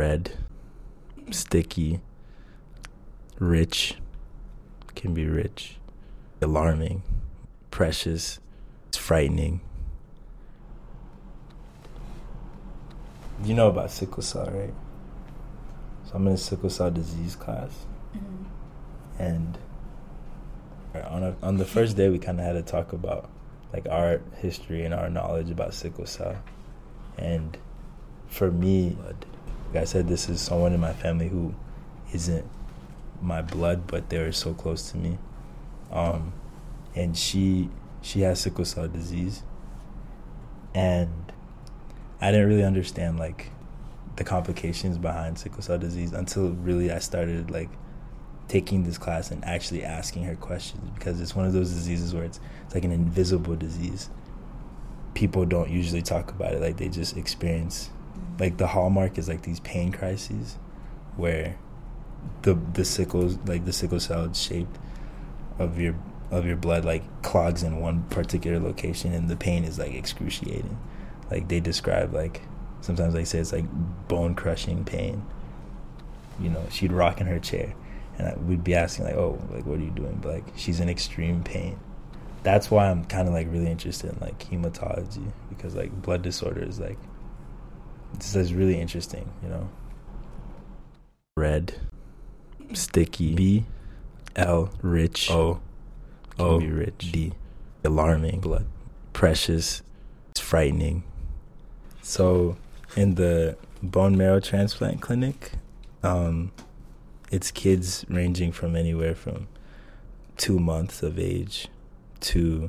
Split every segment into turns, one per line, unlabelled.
red, sticky, rich, can be rich, alarming, precious, frightening. You know about sickle cell, right? So I'm in a sickle cell disease class. Mm-hmm. And on the first day, we kind of had to talk about like our history and our knowledge about sickle cell. And for me, like I said, this is someone in my family who isn't my blood, but they're so close to me. And she has sickle cell disease. And I didn't really understand like the complications behind sickle cell disease until really I started like taking this class and actually asking her questions, because it's one of those diseases where it's like an invisible disease. People don't usually talk about it, like they just experience, like the hallmark is like these pain crises where the sickle cell shape of your blood like clogs in one particular location, and the pain is like excruciating. Like they describe, like sometimes they say it's like bone crushing pain. You know, she'd rock in her chair and we'd be asking like, oh, like what are you doing? But like she's in extreme pain. That's why I'm kind of like really interested in like hematology, because like blood disorders, like this is really interesting, you know. Red, sticky, B, L, rich, O, can be rich, D, alarming, blood, precious, it's frightening. So in the bone marrow transplant clinic, it's kids ranging from anywhere from 2 months of age to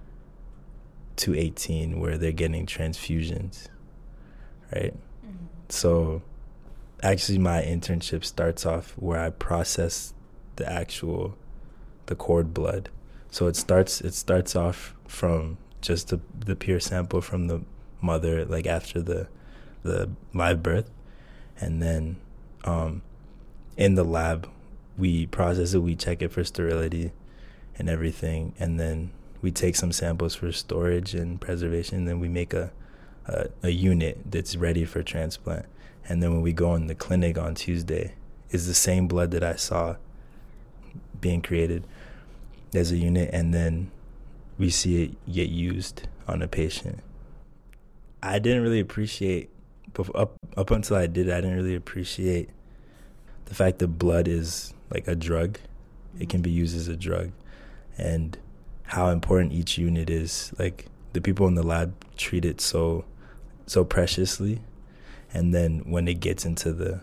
18, where they're getting transfusions, right? Mm-hmm. So actually my internship starts off where I process the cord blood. So it starts off from just the pure sample from the mother, like after the live birth, and then in the lab we process it, we check it for sterility and everything, and then we take some samples for storage and preservation, and then we make a unit that's ready for transplant. And then when we go in the clinic on Tuesday, is the same blood that I saw being created as a unit, and then we see it get used on a patient. I didn't really appreciate, up until I did it, I didn't really appreciate the fact that blood is like a drug. It can be used as a drug, and how important each unit is. Like the people in the lab treat it so preciously, and then when it gets into the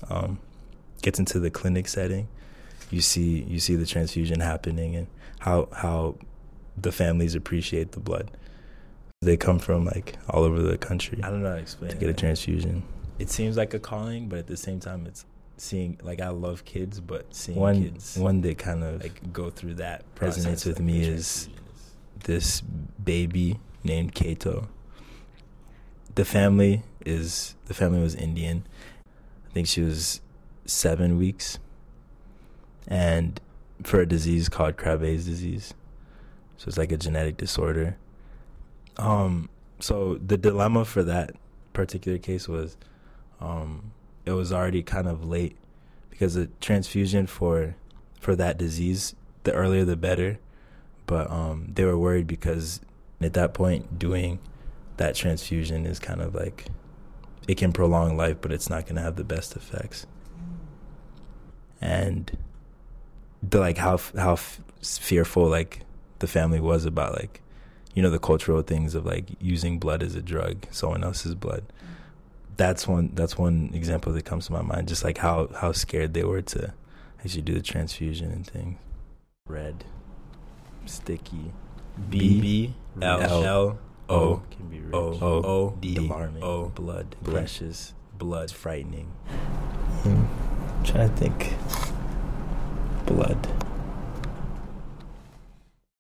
clinic setting, you see the transfusion happening, and how the families appreciate the blood. They come from like all over the country. I don't know how to explain to get a transfusion. It seems like a calling, but at the same time, it's seeing, like, I love kids, but seeing one that kind of like go through that resonates with me is this baby named Kato. The family was Indian. I think she was 7 weeks, and for a disease called Krabbe's disease. So it's like a genetic disorder. So the dilemma for that particular case was, it was already kind of late, because the transfusion for that disease, the earlier the better. But they were worried because at that point doing that transfusion is kind of like, it can prolong life, but it's not going to have the best effects. And how fearful like the family was about, like, you know, the cultural things of like using blood as a drug, someone else's blood. That's one example that comes to my mind, just like how scared they were to actually do the transfusion and things. Red, sticky, B, L, O, can be rich, O, D, alarming, O, blood, precious, blood, frightening. I'm trying to think. Blood.